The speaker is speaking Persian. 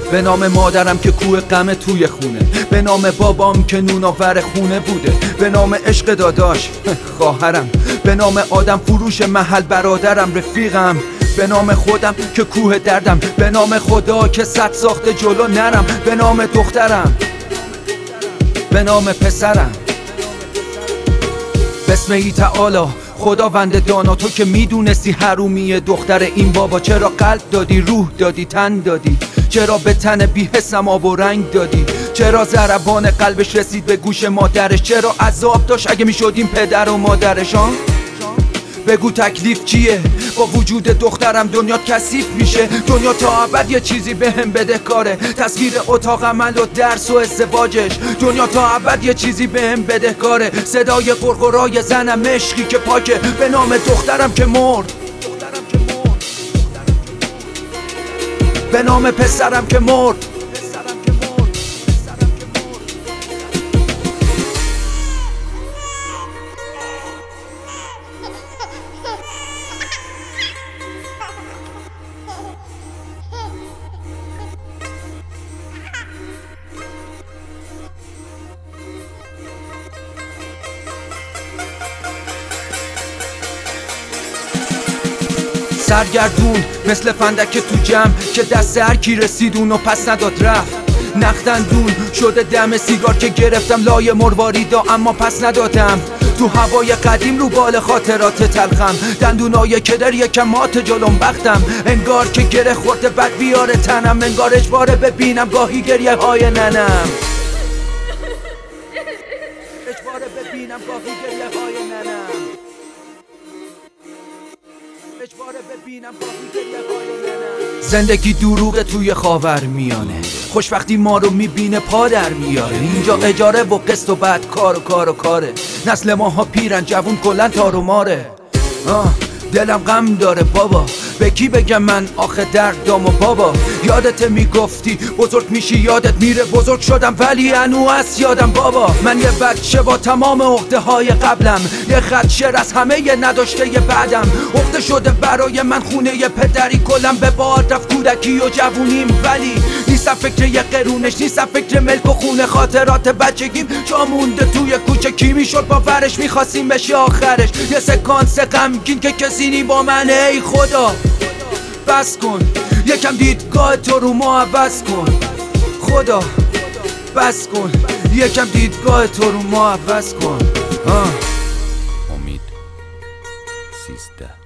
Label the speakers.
Speaker 1: به نام مادرم که کوه غم توی خونه، به نام بابام که نوناور خونه بوده، به نام عشق داداش خواهرم، به نام آدم فروش محل برادرم رفیقم، به نام خودم که کوه دردم، به نام خدا که صد ساخته جلو نرم، به نام دخترم، به نام پسرم. بسم تعالی خداوند دانا، تو که میدونستی حرومی دختر این بابا، چرا قلب دادی، روح دادی، تن دادی، چرا به تن بی حسم آب و رنگ دادی، چرا ضربان قلبش رسید به گوش مادرش، چرا عذاب داشت اگه میشدیم پدر و مادرشان. بگو تکلیف چیه؟ با وجود دخترم دنیا کثیف میشه، دنیا تا ابد یه چیزی بهم بده کاره، تصویر اتاق عمل و درس و ازدواجش، دنیا تا ابد یه چیزی بهم بده کاره، صدای قرقرای زنم عشقی که پاکه، به نام دخترم که مرد، به نام پسرم که مرد. سرگردون مثل فندک تو جمع که دست هر کی رسید اونو پس نداد رفت، نختندون شده دم سیگار که گرفتم لای مرواریدا اما پس ندادم، تو هوای قدیم رو بال خاطرات تلخم، دندونای کدر یکم مات جلوم بختم، انگار که گره خورده بد بیاره تنم، انگار اجباره ببینم گاهی گریه های ننم، اجباره ببینم گاهی گریه های ننم، اجباره ببینم گاهی گریه های ننم. زندگی دروغ توی خاور میانه، خوشبختی ما رو میبینه پا در میاره، اینجا اجاره و قسط و بعد کار و کاره، نسل ماها پیرن جوون کلن تار و ماره. دلم غم داره بابا، به کی بگم من آخه دردام و بابا، یادت میگفتی بزرگ میشی یادت میره، بزرگ شدم ولی هنوز هست یادم بابا، من یه بچه با تمام عقده های قبلم، یه خط شعر از همه یه نداشته یه بعدم، عقده شده برای من خونه یه پدری، کلم به باد رفت کودکی و جوونیم، ولی نیستم فکر یه قرونش، نیستم فکر ملک و خونه، خاطرات بچگیم جا مونده توی کوچه، کی میشد باورش میخواستیم بشه آخرش، یه سکانس غمگین که کسی نی با من، ای خدا بس کن یکم دیدگاه تو رو ما عوض کن، خدا بس کن یکم دیدگاه تو رو ما عوض کن.
Speaker 2: امید 13